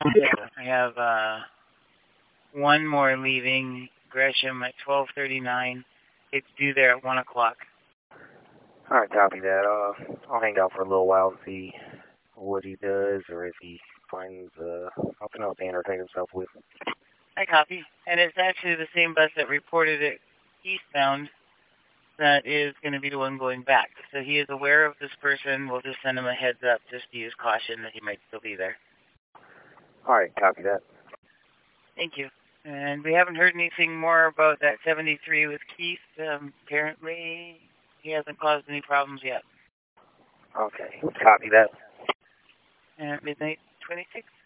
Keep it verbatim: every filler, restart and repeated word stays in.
Yeah, I have uh, one more leaving Gresham at twelve thirty-nine. It's due there at one o'clock. Alright, copy that. Uh, I'll hang out for a little while to see what he does or if he finds uh, something else to entertain himself with. I copy. And it's actually the same bus that reported it eastbound that is going to be the one going back. So he is aware of this person. We'll just send him a heads up just to use caution that he might still be there. Alright, copy that. Thank you. And we haven't heard anything more about that seventy-three with Keith. Um, apparently, he hasn't caused any problems yet. Okay, copy that. And at midnight twenty-six.